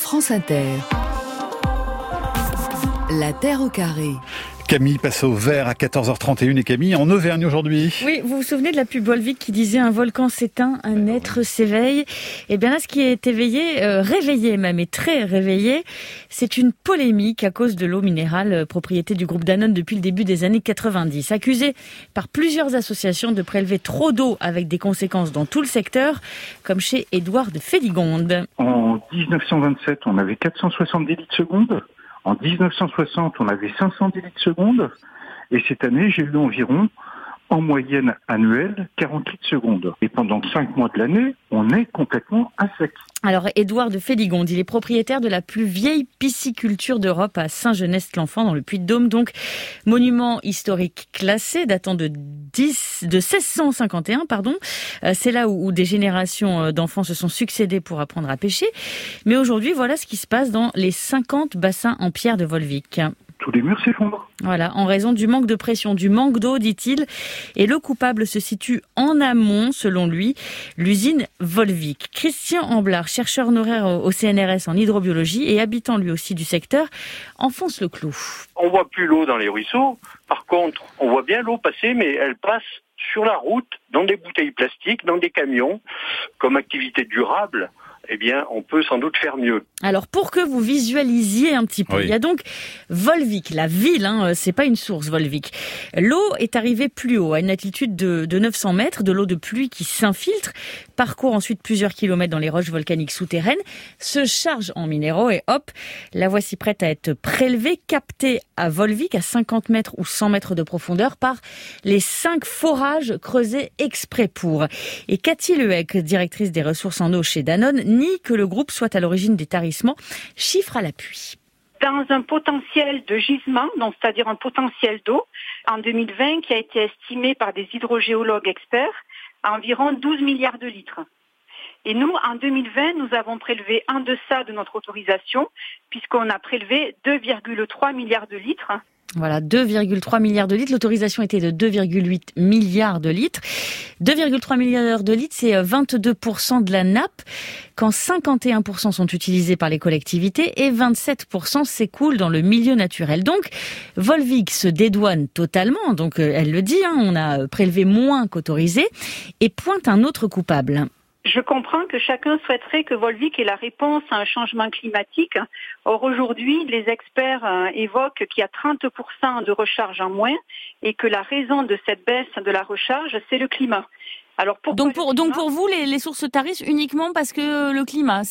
France Inter. La Terre au carré. Camille passe au vert à 14h31 et Camille en Auvergne aujourd'hui. Oui, vous vous souvenez de la pub Volvic qui disait un volcan s'éteint, un être s'éveille. Et bien là, ce qui est éveillé, réveillé même, et très réveillé, c'est une polémique à cause de l'eau minérale, propriété du groupe Danone depuis le début des années 90. Accusé par plusieurs associations de prélever trop d'eau avec des conséquences dans tout le secteur, comme chez Édouard de Féligonde. En 1927, on avait 470 litres secondes. En 1960, on avait 510 litres secondes. Et cette année, j'ai eu environ, en moyenne annuelle, 40 litres secondes. Et pendant 5 mois de l'année, on est complètement à sec. Alors, Édouard de Féligonde, il est propriétaire de la plus vieille pisciculture d'Europe à Saint-Genest-l'Enfant, dans le Puy-de-Dôme. Donc, monument historique classé, datant de 1651, C'est là où des générations d'enfants se sont succédés pour apprendre à pêcher. Mais aujourd'hui, voilà ce qui se passe dans les 50 bassins en pierre de Volvic. Tous les murs s'effondrent. Voilà, en raison du manque de pression, du manque d'eau, dit-il. Et le coupable se situe en amont, selon lui, l'usine Volvic. Christian Amblard, chercheur honoraire au CNRS en hydrobiologie et habitant lui aussi du secteur, enfonce le clou. On voit plus l'eau dans les ruisseaux. Par contre, on voit bien l'eau passer, mais elle passe sur la route, dans des bouteilles plastiques, dans des camions. Comme activité durable, eh bien, on peut sans doute faire mieux. Alors, pour que vous visualisiez un petit peu, oui. Il y a donc Volvic, la ville, c'est pas une source, Volvic. L'eau est arrivée plus haut, à une altitude de 900 mètres, de l'eau de pluie qui s'infiltre, parcourt ensuite plusieurs kilomètres dans les roches volcaniques souterraines, se charge en minéraux et hop, la voici prête à être prélevée, captée à Volvic, à 50 mètres ou 100 mètres de profondeur, par les 5 forages creusés exprès pour. Et Cathy Lehec, directrice des ressources en eau chez Danone, nie que le groupe soit à l'origine des tarissements, chiffre à l'appui. Dans un potentiel de gisement, donc c'est-à-dire un potentiel d'eau, en 2020, qui a été estimé par des hydrogéologues experts à environ 12 milliards de litres. Et nous, en 2020, nous avons prélevé en deçà de notre autorisation, puisqu'on a prélevé 2,3 milliards de litres. Voilà, 2,3 milliards de litres. L'autorisation était de 2,8 milliards de litres. 2,3 milliards de litres, c'est 22% de la nappe, quand 51% sont utilisés par les collectivités et 27% s'écoulent dans le milieu naturel. Donc, Volvic se dédouane totalement, donc elle le dit, on a prélevé moins qu'autorisé, et pointe un autre coupable. Je comprends que chacun souhaiterait que Volvic ait la réponse à un changement climatique. Or, aujourd'hui, les experts évoquent qu'il y a 30% de recharge en moins et que la raison de cette baisse de la recharge, c'est le climat. Alors donc pour vous, les sources tarissent uniquement parce que le climat,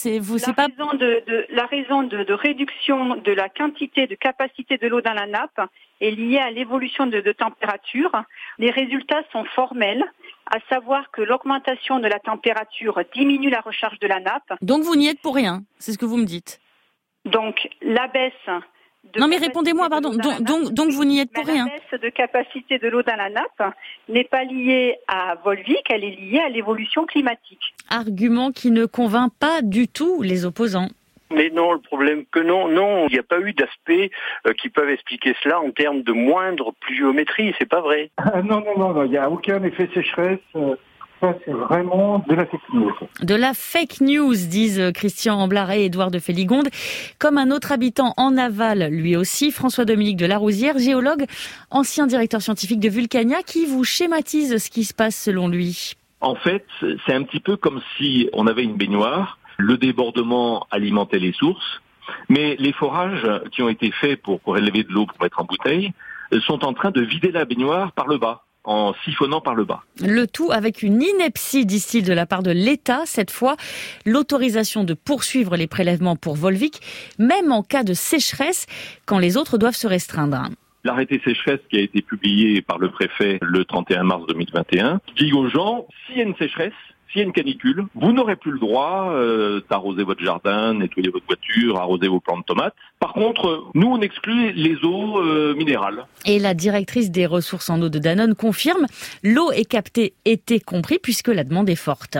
La raison de réduction de la quantité, de capacité de l'eau dans la nappe est liée à l'évolution de température. Les résultats sont formels, à savoir que l'augmentation de la température diminue la recharge de la nappe. Donc vous n'y êtes pour rien, c'est ce que vous me dites. Donc la baisse... Non mais répondez-moi, pardon. Donc vous n'y êtes pour rien. La baisse de capacité de l'eau dans la nappe n'est pas liée à Volvic, elle est liée à l'évolution climatique. Argument qui ne convainc pas du tout les opposants. Mais non, le problème que non, il n'y a pas eu d'aspects qui peuvent expliquer cela en termes de moindre pluviométrie, c'est pas vrai. Non, il n'y a aucun effet sécheresse. Ça, c'est vraiment de la fake news. De la fake news, disent Christian Amblard et Édouard de Féligonde. Comme un autre habitant en aval, lui aussi, François-Dominique de Larousière, géologue, ancien directeur scientifique de Vulcania, qui vous schématise ce qui se passe selon lui. En fait, c'est un petit peu comme si on avait une baignoire, le débordement alimentait les sources, mais les forages qui ont été faits pour élever de l'eau pour mettre en bouteille sont en train de vider la baignoire par le bas, en siphonnant par le bas. Le tout avec une ineptie, disent-ils, de la part de l'État, cette fois, l'autorisation de poursuivre les prélèvements pour Volvic, même en cas de sécheresse, quand les autres doivent se restreindre. L'arrêté sécheresse qui a été publié par le préfet le 31 mars 2021 dit aux gens, s'il y a une sécheresse, s'il y a une canicule, vous n'aurez plus le droit d'arroser votre jardin, nettoyer votre voiture, arroser vos plants de tomates. Par contre, nous, on exclut les eaux minérales. Et la directrice des ressources en eau de Danone confirme, l'eau est captée été compris puisque la demande est forte.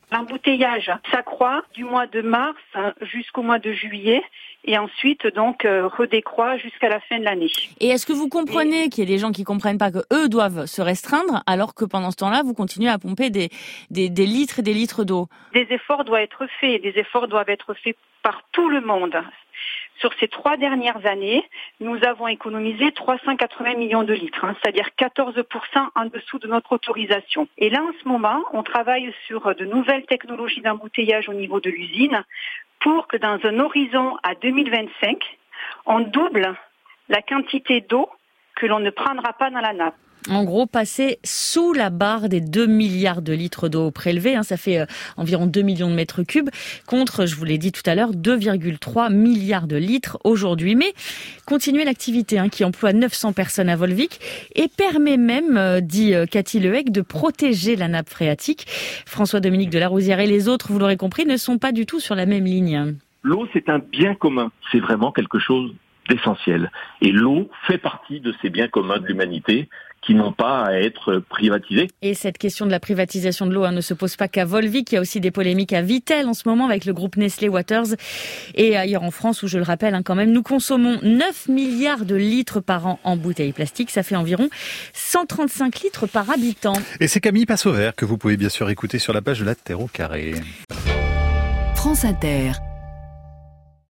L'embouteillage s'accroît du mois de mars jusqu'au mois de juillet et ensuite donc redécroît jusqu'à la fin de l'année. Et est-ce que vous comprenez qu'il y a des gens qui comprennent pas que eux doivent se restreindre alors que pendant ce temps-là, vous continuez à pomper des litres et des litres d'eau? Des efforts doivent être faits, des efforts doivent être faits par tout le monde. Sur ces 3 dernières années, nous avons économisé 380 millions de litres, c'est-à-dire 14% en dessous de notre autorisation. Et là, en ce moment, on travaille sur de nouvelles technologies d'embouteillage au niveau de l'usine pour que dans un horizon à 2025, on double la quantité d'eau que l'on ne prendra pas dans la nappe. En gros, passer sous la barre des 2 milliards de litres d'eau prélevés, ça fait environ 2 millions de mètres cubes, contre, je vous l'ai dit tout à l'heure, 2,3 milliards de litres aujourd'hui. Mais continuer l'activité qui emploie 900 personnes à Volvic et permet même, dit Cathy Lehec, de protéger la nappe phréatique. François-Dominique de Larouzière et les autres, vous l'aurez compris, ne sont pas du tout sur la même ligne. L'eau, c'est un bien commun. C'est vraiment quelque chose d'essentiel. Et l'eau fait partie de ces biens communs de l'humanité qui n'ont pas à être privatisés. Et cette question de la privatisation de l'eau ne se pose pas qu'à Volvic. Il y a aussi des polémiques à Vittel en ce moment avec le groupe Nestlé Waters et ailleurs en France où, je le rappelle quand même, nous consommons 9 milliards de litres par an en bouteilles plastiques. Ça fait environ 135 litres par habitant. Et c'est Camille Passe au Vert que vous pouvez bien sûr écouter sur la page de la Terre au carré. France Inter.